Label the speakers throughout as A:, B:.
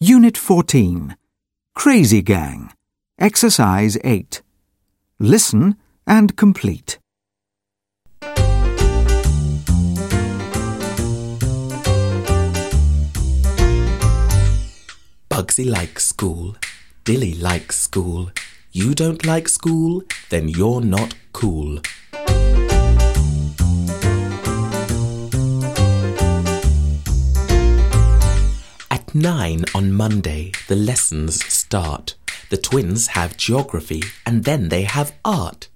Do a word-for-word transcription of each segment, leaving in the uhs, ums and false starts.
A: Unit fourteen. Crazy Gang. Exercise eight. Listen and complete.
B: Bugsy likes school. Dilly likes school. You don't like school? Then you're not cool. At nine on Monday, the lessons start. The twins have geography and then they have art.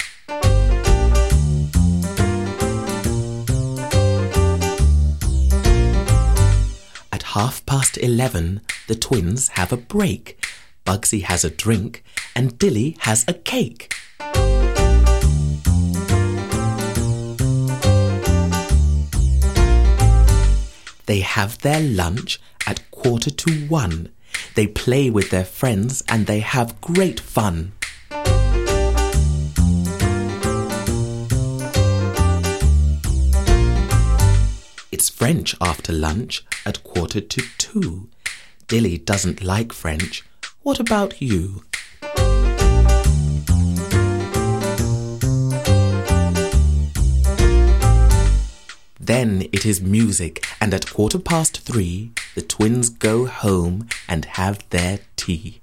B: At half past eleven, the twins have a break. Bugsy has a drink and Dilly has a cake. They have their lunch at quarter to one. They play with their friends and they have great fun. It's French after lunch at quarter to two. Dilly doesn't like French. What about you? Then it is music, and at quarter past three, the twins go home and have their tea.